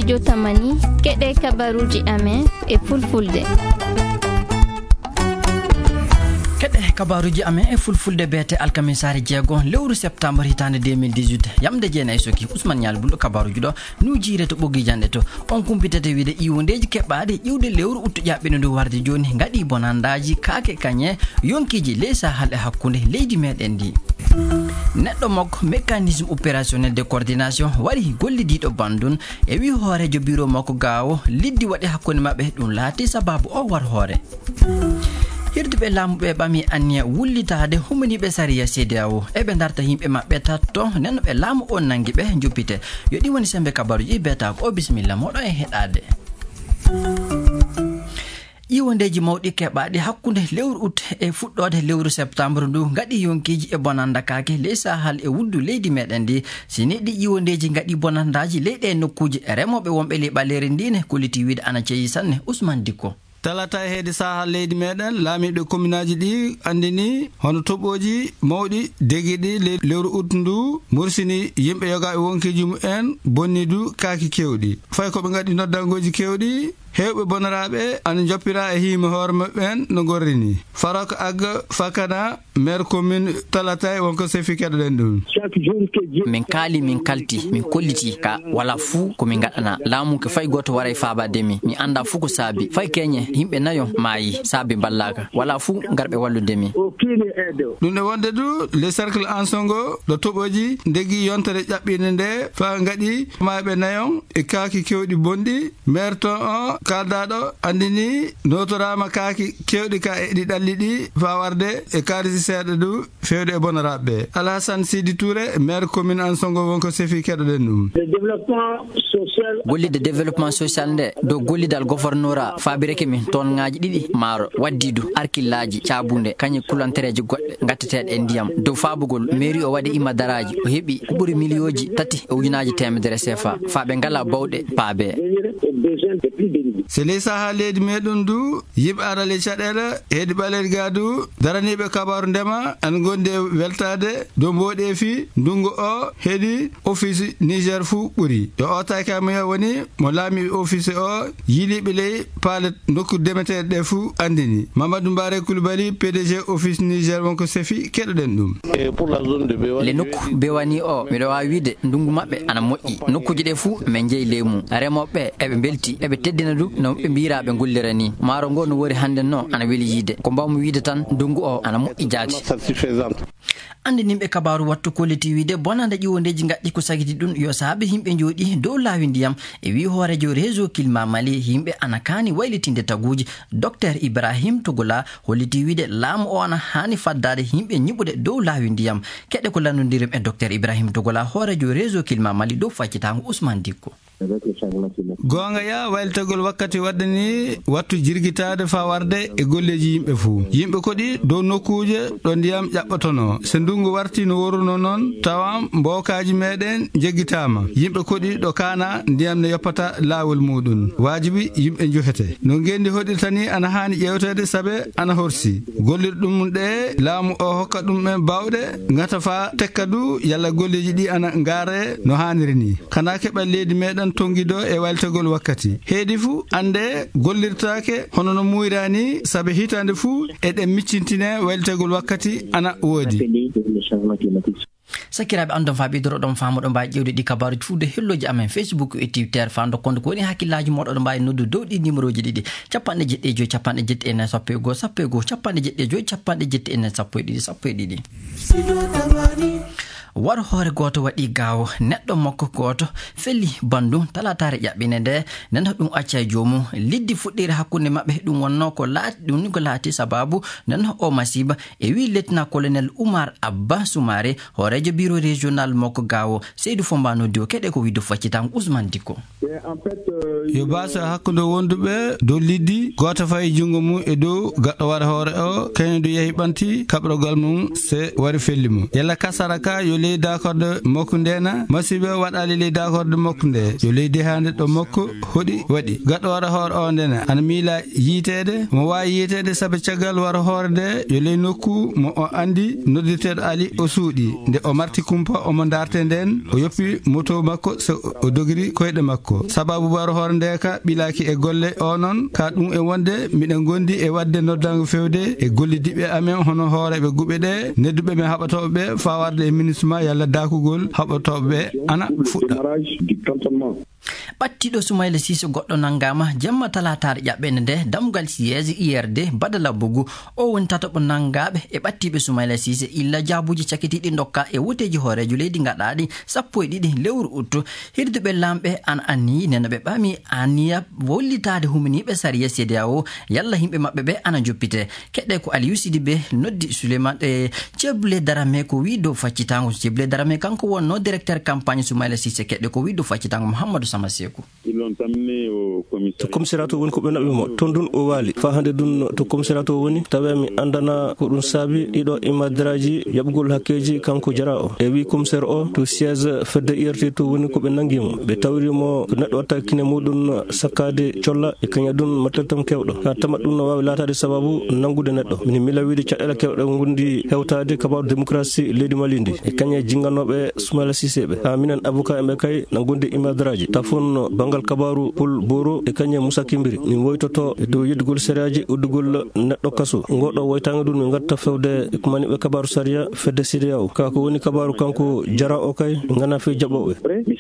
studio Tamani keɗe kabaruji amen e fulfulde. keɗe kabaruji amen e fulfulde beete alkamisari jeego lewru septembre hitande 2018 yamde jeenayi soki Ousmane Nial Bulɗo kabaruji ɗo nu jiire to ɓoggi jande to on kumpitete wiide iwondeji keɓɓaɗe ƴiwde lewru uttu ƴaɓɓino ndu warde joni gaɗi bonandaji kaake kañe yonkiji ley sahal e hakkude leydi meɗen ndi. neɗɗo makko mécanisme opérationnel de coordination wari gollidiɗo bandun e wi hoorejo bureau makko gawo liddi waɗi hakkude mabɓe ɗum laati sababu o war hoore. hirduɓe laamuɓe ɓami anniya wullitade humaniɓe sariya CEDEAO eɓe darta yimɓe mabɓe tatto nenno ɓe laamu on nangi ɓe juppite yo ɗi woni sembe kabaruji beta ko bisimilla moɗo e heɗade. iwondeji mawɗi keɓaɗi hakkude lewru août e fuɗɗode lewru septembre ndu gaɗi yonkiji e bonanda kake ley sahal e wuddu leydi meɗen ndi sini ɗi iwondeji gaɗi bonandaji leyɗe nokkuji remoɓe wonɓe ley ɓaleri ndine kolliti wiide ana ceeyi sanne Ousmane Dikko. talata heedi sahal leydi meɗen laamiɓe commune aji ɗi andini hono toɓoji mawɗi deguiɗi lewru août ndu mursini yimɓe yoga e wonkiji mumen bonni du kaaki kewɗi fay koɓe gaɗi noddangoji kewɗi hewɓe bonoraɓe ana joppira e hiima hoore maɓɓen no gorrini farok agga fakana maire commune talata wonko sefi keɗoɗen ɗum. min kaali min kalti min kolliti ka wala fuu komin gaɗana laamu ko fay goto wara e faabademi mi anda fuu ko saabi fay keñe yimɓe nayo maayi saabi ballaka wala fuu garɓe walludemi. ɗum ɗe wonde du le cercle en songo ɗo toɓoji degui yontere ƴaɓɓinde nde fa gaɗi maɓe nayon e kaaki kewɗi bonɗi maire ton o kaldaɗo andini notorama kaaki kewɗi ka e ɗi ɗalli ɗi fa warde e kaalisi seeɗa du fewde e bonoraɓe ɓe. Alassane Sidi Touré maire commune en songo wonko sefi keɗoɗen ɗum. gollide développement social nde dow gollidal gouvernora faabireke min toon ngaji ɗiɗi maaro waddidu arkillaji caabunde kañe kulantereji goɗɗe gatteteɗe e ndiyam dow faabugol mairie o waɗi imadaraji o heeɓi ko ɓuuri millions 3 e ujunaji temedere CFA faaɓe ngala bawɗe paabe. so ley saha leydi meɗen du yimɓe arale caɗele heedi ɓaleri ga du daraniɓe kabaru ndema ana gondi e weltade dow mboɗefi ndungu o heedi office Niger fou ɓuuri yo o takami woni mo laami office o yiliɓe ley paale nokku demeteɗe ɗe fou andini Mamadou Mbare Coulibaly PDG office Niger wonko sefi keɗoɗen ɗum. le nokku bewani o miɗo wawi wiide ndungu mabɓe ana moƴƴi nokkuji ɗe fou min jeeyi leymu remoɓe eɓe belti eɓe teddina du no ɓe mbira ɓe gollira ni maaro ngo no wori hande no ana weeli yiide ko mbawmi wiide tan ndungu o ana moƴƴi jaati. andinimɓe kabaru wattu kolliti wiide bonande ƴiwondeji gaɗɗi ko sagiti ɗum yo saabi yimɓe jooɗi dow laawi ndiyam e wi hoorejo réseau Kilma Mali yimɓe ana kaani waylitinde taguji docteur Ibrahim Togola holliti wiide laamu o ana hani faddade yimɓe ñiɓude dow laawi ndiyam keɗe ko landodirim e docteur Ibrahim Togola hoorejo réseau Kilma Mali dow faccitango Ousmane Dikko. gonga ya waylitagol wakkati wadde ni wattu jirguitade fa warde e golleji yimɓe fou yimɓe koɗi dow nokkuje ɗo ndiyam ƴaɓɓatono so ndungu warti no woruno noon tawam mbokaji meɗen jeggitama yimɓe koɗi ɗo kana ndiyam ne yoppata lawol muɗum wajibi yimɓe johete no gendi hoɗirtani ana hani ƴewtede saabe ana horsi gollir ɗum ɗe laamu o hokka ɗum ɓen bawɗe gata fa tekka du yalla golleji ɗi ana gaare no haniri ni kana keɓal leydi meɗen tongido e waltagol wakkati heedi fu ande gollirtake hono no muyrani sabe hitande fu eɗen miccintine waltagol wakkati ana woodi. sakiraɓe andon fa ɓidoroɗon famoɗo mbawi ƴewde ɗi kabaruji fuude helloji amen Facebook e Twitter fa dokkonde ko woni hakkillaji moɗo ɗo mbawi noddu dow ɗi numéro ji ɗiɗi 75 71 11 71 71 72 war hoore goto waɗi gawo neɗɗo makko goto felli bandu talatare ƴaɓɓine nde nen ɗum acca e jomum liddi fuɗɗiri hakkude mabɓe ɗum wonno ko laati ɗum ni ko laati sababu nen o masiba e wi lieutenant colonel Oumar Abba Soumaré hoorejo bureau régional makko gawo Seydou Fombano dio keɗe ko widdo faccitan Ousmane Dikko. yo basa hakkude wonduɓe dow liddi goto fayi jungo mum e dow gaɗɗo waɗa hoore o kañum du yehi ɓanti kaɓrogol mum se wari felli mum yalla kasara ka yo ley d'accord makko ndena masibe wadali ley d'accord makko nde yo leydi hande do makko hodi wadi gadore hoore o ndena ana mila yitede mo wawi yitede sabe ciagal wara hoore de yo ley nokku mo o andi nodditedo ali o suudi nde o marti kumpa o mo darte den o yoppi moto makko so o dogiri koyde makko sababu wara hoore de ka bilaki e golle o non ka dum e wonde miden gondi e wadde noddango fewde e golle dibe amen hono hoorebe gube de neddube me habatobe fa warde e ministre yalla dakugol habatobe ana fudda battido Soumaïla Cissé goddo nangama jamma talatar jabbene de damgal siège IRD badala bugu o won tatobo nangabe e battibe Soumaïla Cissé illa jabuji cakitidi ndokka e woteji horeju leydi ngadadi sappo e didi lewru utto hirdube lambe an anni nenabe bami aniya wollitade huminibe sariya CEDEAO yalla himbe mabbe be ana joppite kedde ko Aliou Sidibé noddi Souleymane Ceble Darame ko wido faccitango Ceble Darame kanko wonno directeur campagne Soumaïla Cissé kedde ko wido faccitango Mouhamadou Samasekou to commissariat woni ko be nabi mo ton dun o wali fa hande dun to commissariat woni tawemi andana ko dun sabi dido imadraji yabgol hakkeji kanko jara o e wi commissaire o to siège fedde IRT to woni ko be nangimo be tawrimo neddo watta kine mudun sakade ciolla e kanya dun matatam kewdo ha tama dun no wawi latade sababu nangude neddo min mila wiide cadela kewdo ngundi hewtade kabaru démocratie leydi malindi e kanya jinganobe Soumaïla Cissé be ha minen avocat e be kay nangunde imadraji tafon bangal kabaru pul boro e kanya Moussa Kimbiri ni woytoto do yeddugol sariyaji uddugol neddo kaso ngodo woytanga dun ngatta fewde ko mani be kabaru sariya fedde CEDEAO ka ko woni kabaru kanko jara o kay ngana fe jabobe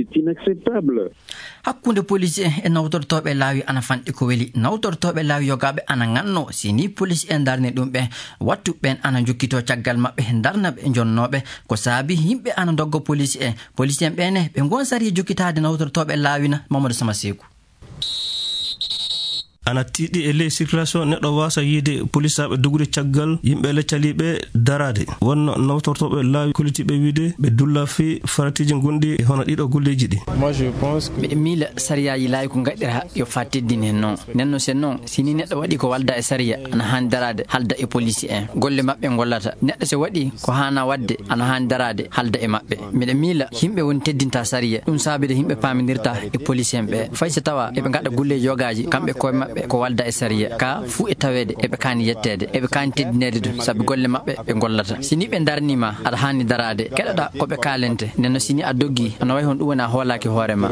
hakkunde police e nawtortobe laawi ana fandi ko weli nawtortobe laawi yogabe ana nganno sini police en darne dum be wattu ben ana jokkito caggal mabbe darnabe jonnobe ko saabi himbe ana doggo police en bene be gon sari jokkitaade nawtortobe laawina Mamadou Samasekou ana tiidi e ley circulation neddo wasa yide police abe dogude caggal yimbe le calibe darade wonno nawtortobe laawi kolitibe wiide be dulla fi faratiji gondi e hono dido golleji di moi je pense be mila sariya yi laawi ko gaddira yo fatidine nenno sen non sini neddo wadi ko walda e sariya ana han darade halda e police en golle mabbe gollata neddo se wadi ko hana wadde ana han darade halda e mabbe mide mila himbe won teddinta sariya dum saabide himbe pamindirta e police en be fayse tawa e be gadda golle yogaji kambe ko mabbe ko walda e sariya ka fu e tawede e be kan yettede e be kan teddinede dum sabi golle mabbe be gollata sini be darnima ada hani darade kedada ko be kalente nenno sini adoggi ana way hon dum wona holaki hoorema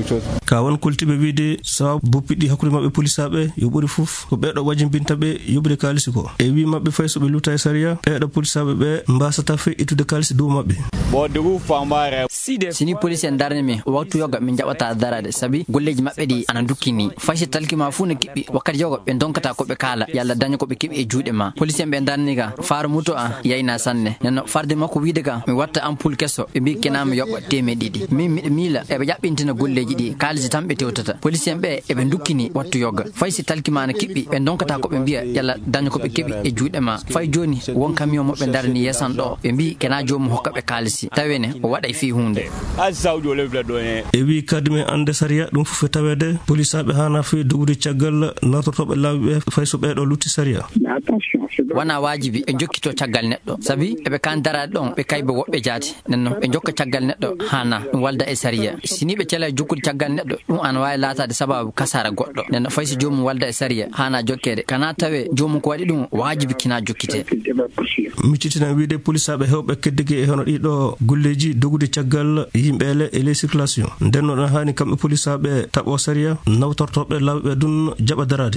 ka won kultibe wiide saw boppidi hakuri mabbe polisabe yo buri fuf ko be do wajimbinta be yobre kalisi ko e wi mabbe fayso be luta e sariya e do polisabe be mbasata fe itude kalisi do mabbe bo dugu famare sini police en darnimi waktu yoga min jabata darade sabi golleji mabbe di ana dukkini fashi talkima fu ne kibbi wakkati yogo be donkata ko be kala yalla daño ko be kibi e juude ma police en be darniga faaru muto a yayna sanne nenno farde makko wiide ga mi watta ampul kesso be bi kenam yobba teme didi min mila e be jabbintina golleji di kalisi tambe tewtata police en be e be dukkini wattu yoga fashi talkima na kibbi be donkata ko be biya yalla daño ko be kibi e juude ma fay joni won camion mo be darni yesan do be bi kena joom hokka be kalisi tawene o wada fi hunde azawdo lebla do e wi kadme ande sariya dum fu tawede police abe hana fi dugudi caggal nawtortobe laawi fayso be do lutti sariya wana wajibi e jokkito caggal neddo sabi e be kan dara don be kaybe wobbe jaati nenno e jokka caggal neddo hana dum walda e sariya sini be cela jukul caggal neddo dum an way laataade sababu kasara goddo nenno fayso joomu walda e sariya hana jokkede kana tawe joomu ko wadi dum wajibi kina jokkite micitina wiide police abe hewbe keddigi e hono dido golleji dogude caggal yimbele e les circulation denno na hani kambe police abe tabo sariya nawtortobe lawbe dun jaba darade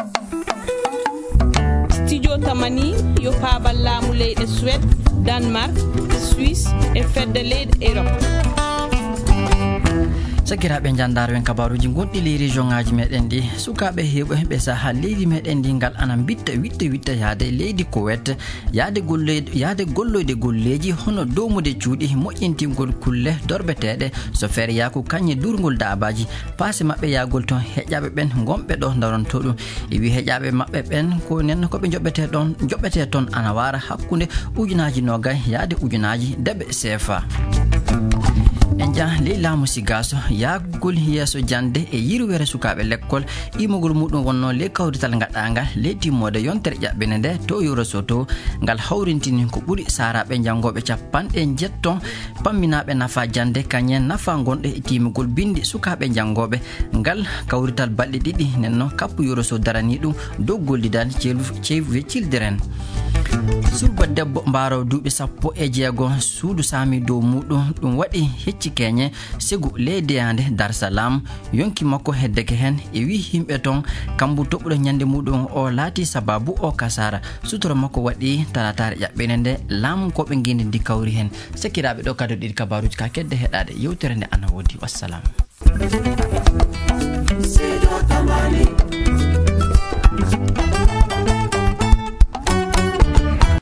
studio tamani yo paabal laamu leyde Suède Denmark Suisse e fedde leyde Europe sakiraɓe jandarwen kabaruji goɗɗi ley région ngaji meɗen ɗi sukaɓe heɓo be saha leydi meɗen ndi ngal ana witta yaade leydi Kuwait yaade golloyde golleji hono domude cuuɗi moƴƴintingol kulle dorbeteɗe so feere yaku kañe durgol daabaji passe mabɓe yagol ton heƴƴaɓe ɓen gomɓe ɗo daronto ɗum e wi heƴƴaɓe mabɓe ɓen ko nenno koɓe joɓɓete ton ana wara hakkude ujunaji nogay yaade ujunaji debbe CFA eɗen jaa ley laamu sigaso yaagol yeeso jande e yirwere sukaɓe l'école imogol muɗum wonno ley kawrital gaɗɗangal ley timmode yontere ƴaɓɓene nde to Yoro Soto ngal hawrintini ko ɓuuri saraɓe jangoɓe 70 pamminaɓe nafa jande kañen nafa gonɗe e timugol bindi sukaɓe jangoɓe ngal kawrital balɗe ɗiɗi nenno kappu Yoro Soto darani ɗum dow gollidal Children surba debbo mbaro duuɓi 16 suudu sami dow muɗum ɗum waɗi hecci keñe segu leydeyande Dar Salam yonki makko heddeke hen e wi himɓe ton kambu toɓɓuɗo ñande muɗum o laati sababu o kasara sutora makko waɗi talatare ƴaɓɓene nde laamu koɓe guindi ndi kawri hen sekkiraɓe ɗo kadi ɗiɗi kabaruji ka kedde heɗade yewtere nde ana wodi. Wassalam.